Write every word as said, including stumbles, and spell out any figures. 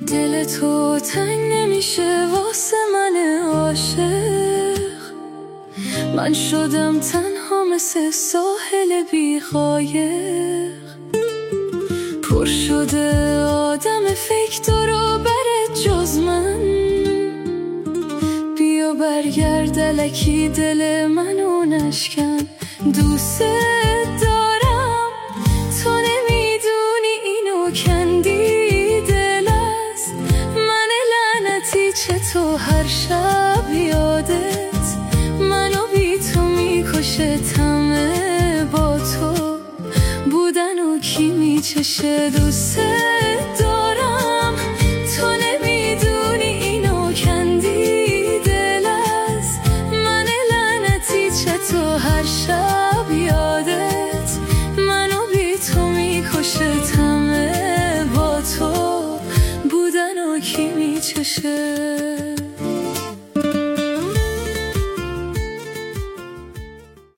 دل تو تنگ نمیشه واسه من عاشق. من شدم تنها مثل ساحل بی قایق، پر شده آدم فکر دارو برت جز من. بیا برگرد الکی دل منو نشکن، دوست دارم تو نمیدونی اینو کندی دل است من لعنتی. چطور هر شب یادت منو بی تو میکشه، تمه با تو بودن و کی میچشه. دوست دارم تو نمیدونی اینو کندی دل است من لعنتی. چطور هر شب یادت منو بی تو میکشه، تمه با تو بودن و کی میچشه.